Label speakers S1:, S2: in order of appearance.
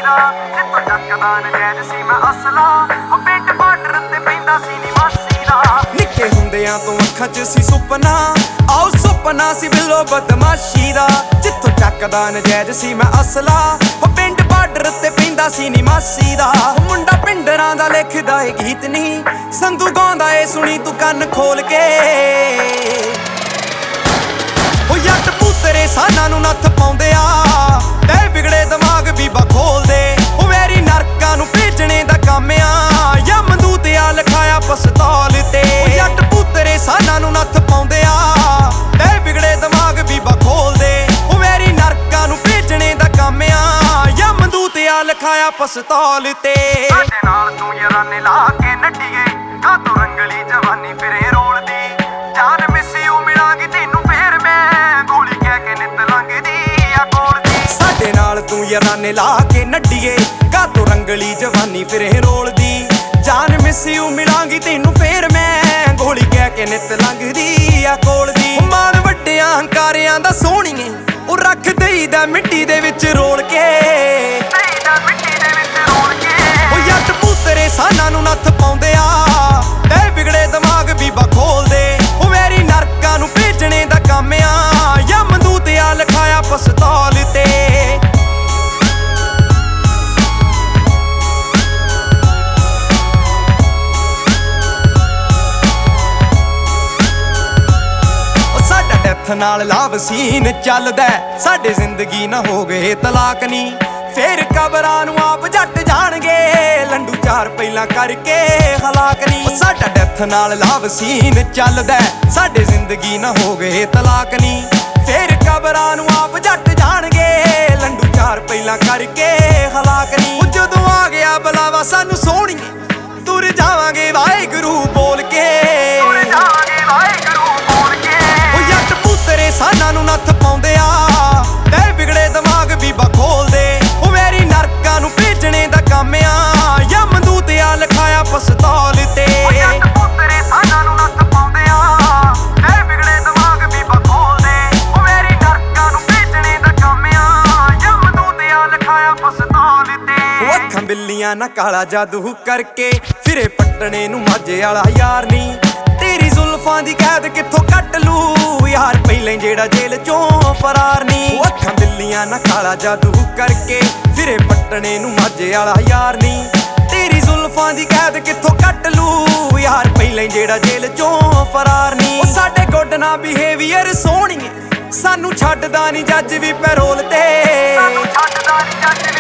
S1: ਦਾ ਜਿੱਥੋਂ ਚੱਕਦਾ ਨਜਾਇਜ਼ ਸੀ ਮੈਂ ਅਸਲਾ ਉਹ ਪਿੰਡ ਬਾਰਡਰ ਤੇ ਪੈਂਦਾ ਸੀ ਨੀ ਮਾਸੀ ਦਾ।
S2: ਨਿੱਕੇ ਹੁੰਦਿਆਂ ਤੋਂ ਅੱਖਾਂ 'ਚ ਸੀ ਸੁਪਨਾ, ਆਓ ਸੁਪਨਾ ਸੀ ਬਿੱਲੋ ਬਦਮਾਸ਼ੀ ਦਾ। ਜਿੱਥੋਂ ਚੱਕਦਾ ਨਜਾਇਜ਼ ਸੀ ਮੈਂ ਅਸਲਾ ਉਹ ਪਿੰਡ ਬਾਰਡਰ ਤੇ ਪੈਂਦਾ ਸੀ ਨੀ ਮਾਸੀ ਦਾ। ਮੁੰਡਾ ਪਿੰਡਰਾਂ ਦਾ ਲਿਖਦਾ ਏ ਗੀਤ ਨੀ, ਸੰਧੂ ਗਾਉਂਦਾ ਏ ਸੁਣੀ ਤੂੰ ਕੰਨ ਖੋਲ ਕੇ। ਉਹ ਜੱਟ ਪੁੱਤਰੇ ਸਾਨਾਂ ਨੂੰ ਨੱਥ ਪਾਉਂਦੇ ਆ, ਤੇ ਵਿਗੜੇ ਦਿਮਾਗ ਬੀਬਾ ਖੋਲਦੇ। ਉਹ ਵੈਰੀ ਨਰਕਾਂ ਨੂੰ ਭੇਜਣੇ ਦਾ ਕੰਮ ਆ, ਯਮਦੂਤ ਆ ਲਿਖਾਇਆ ਪਸਤੌਲ ਤੇ। ਉਹ ਜੱਟ ਪੁੱਤਰੇ ਸਾਨਾਂ ਨੂੰ ਨੱਥ ਪਾਉਂਦੇ ਆ, ਤੇ ਵਿਗੜੇ ਦਿਮਾਗ ਬੀਬਾ ਖੋਲਦੇ। ਉਹ ਵੈਰੀ ਨਰਕਾਂ ਨੂੰ ਭੇਜਣੇ ਦਾ ਕੰਮ ਆ, ਯਮਦੂਤ ਆ ਲਿਖਾਇਆ ਪਸਤੌਲ ਤੇ।
S1: ਸਾਡੇ ਨਾਲ ਤੂੰ ਯਾਰਾਨੇ ਲਾ ਕੇ ਨੱਡੀਏ, ਕਾਤੋਂ ਰੰਗਲੀ ਜਵਾਨੀ ਫਿਰੇ ਰੋਲਦੀ। ਜਾਨ ਮਿਸਿਓ ਮਿਲਾਂਗੀ ਤੈਨੂੰ ਫੇਰ ਮੈਂ, ਗੋਲੀ ਕਹਿ ਕੇ ਨਿੱਤ ਲੰਘਦੀ ਆ ਕੋਲ ਦੀ।
S2: ਸਾਡੇ ਨਾਲ ਤੂੰ ਯਾਰਾਨੇ ਲਾ ਕੇ ਨੱਡੀਏ, ਕਾਤੋਂ ਰੰਗਲੀ ਜਵਾਨੀ ਫਿਰੇ ਰੋਲਦੀ। ਜਾਨ ਮਿਸਿਓ ਮਿਲਾਂਗੀ ਤੈਨੂੰ ਫੇਰ ਮੈਂ, ਗੋਲੀ ਕਹਿ ਕੇ ਨਿੱਤ ਲੰਘਦੀ ਆ ਕੋਲ ਦੀ। ਮਾਣ ਵੱਡਿਆਂ ਹੰਕਾਰਿਆਂ ਦਾ ਸੋਹਣੀਏ, ਉਹ ਰੱਖ ਦੇਈਦਾ ਮਿੱਟੀ ਦੇ ਵਿੱਚ ਰੋਲ ਕੇ। ਉਹ ਜੱਟ ਪੁੱਤਰੇ ਸਾਨਾਂ ਨੂੰ ਨੱਥ ਪਾਉਂਦੇ ਆ, ਤੇ ਵਿਗੜੇ ਦਿਮਾਗ ਬੀਬਾ ਖੋਲਦੇ। ਉਹ ਵੈਰੀ ਨਰਕਾਂ ਨੂੰ ਭੇਜਣੇ ਦਾ ਕੰਮ ਆ, ਯਮਦੂਤ ਆ ਲਿਖਾਇਆ ਪਸਤੌਲ ਤੇ। ਸਾਡਾ ਡੈਥ ਨਾਲ ਲਾਭ ਸੀਨ ਚੱਲਦਾ, ਸਾਡੇ ਜ਼ਿੰਦਗੀ ਨਾ ਹੋ ਗਏ ਤਲਾਕ ਨੀ। ਫੇਰ ਕਬਰਾਂ ਨੂੰ ਆਪ ਜੱਟ ਜਾਣਗੇ, ਲੰਡੂ ਚਾਰ ਪਹਿਲਾਂ ਕਰਕੇ ਹਲਾਕ ਨੀ। ਸਾਡਾ ਡੈਥ ਨਾਲ ਲਾਭ ਸੀਨ ਚੱਲਦਾ, ਸਾਡੇ ਜ਼ਿੰਦਗੀ ਨਾ ਹੋ ਗਏ ਤਲਾਕ ਨੀ। ਫੇਰ ਕਬਰਾਂ ਨੂੰ ਆਪ ਜੱਟ ਜਾਣਗੇ, ਲੰਡੂ ਚਾਰ ਪਹਿਲਾਂ ਕਰਕੇ ਹਲਾਕ ਨੀ। ਉਹ ਜਦੋਂ ਆ ਗਿਆ ਬੁਲਾਵਾ ਸਾਨੂੰ ਸੋਹਣੀਏ, ਤੁਰ ਜਾਵਾਂਗੇ ਵਾਹਿਗੁਰੂ ਬੋਲ ਕੇ। ਉਹ ਜੱਟ ਪੁੱਤਰੇ ਸਾਨਾਂ ਨੂੰ ਨੱਥ ਪਾਉਂਦੇ ਆ, ਤੇ ਵਿਗੜੇ ਦਿਮਾਗ ਬੀਬਾ ਖੋਲਦੇ। ਉਹ ਵੈਰੀ ਨਰਕਾਂ ਨੂੰ ਭੇਜਣੇ ਦਾ ਕੰਮ ਆ, ਯਮਦੂਤ ਆ ਲਿਖਾਇਆ ਪਸਤੌਲ ਤੇ।
S1: ਜੱਟ ਪੁੱਤਰੇ ਸਾਨਾਂ ਨੂੰ ਨੱਥ ਪਾਉਂਦੇ ਆ, ਤੇ ਵਿਗੜੇ ਦਿਮਾਗ ਬੀਬਾ ਖੋਲਦੇ। ਉਹ ਵੈਰੀ ਨਰਕਾਂ ਨੂੰ ਭੇਜਣੇ ਦਾ ਕੰਮ ਆ, ਯਮਦੂਤ ਆ ਲਿਖਾਇਆ ਪਸਤੌਲ ਤੇ।
S2: ਉਹ ਅੱਖਾਂ ਬਿੱਲੀਆਂ ਨਾ ਕਾਲਾ ਜਾਦੂ ਕਰਕੇ, ਫਿਰੇ ਪੱਟਣੇ ਨੂੰ ਮਾਝੇ ਵਾਲਾ ਯਾਰ ਨੀ। ਤੇਰੀ ਜ਼ੁਲਫਾਂ ਦੀ ਕੈਦ ਕਿੱਥੋਂ ਕੱਟ ਲੂ ਯਾਰ, ਪਹਿਲਾਂ ਜਿਹੜਾ ਜੇਲ੍ਹ ਚੋਂ ਫਰਾਰ ਨੀ। ਉਹ ਅੱਖਾਂ ਬਿੱਲੀਆਂ ਨਾ ਕਾਲਾ ਜਾਦੂ ਕਰਕੇ, ਫਿਰੇ ਪੱਟਣੇ ਨੂੰ ਮਾਝੇ ਵਾਲਾ ਯਾਰ ਨੀ। ਤੇਰੀ ਜ਼ੁਲਫਾਂ ਦੀ ਕੈਦ ਕਿੱਥੋਂ ਕੱਟ ਲੂ ਯਾਰ, ਪਹਿਲਾਂ ਜਿਹੜਾ ਜੇਲ੍ਹ ਚੋਂ ਫਰਾਰ ਨੀ। ਉਹ ਸਾਡੇ ਗੁੱਡ ਨਾ ਬਿਹੇਵੀਅਰ ਸੋਹਣੀਏ, ਸਾਨੂੰ ਛੱਡਦਾ ਨੀ ਜੱਜ ਵੀ ਪੈਰੋਲ ਤੇ।
S1: ਸਾਨੂੰ ਛੱਡਦਾ ਨੀ ਜੱਜ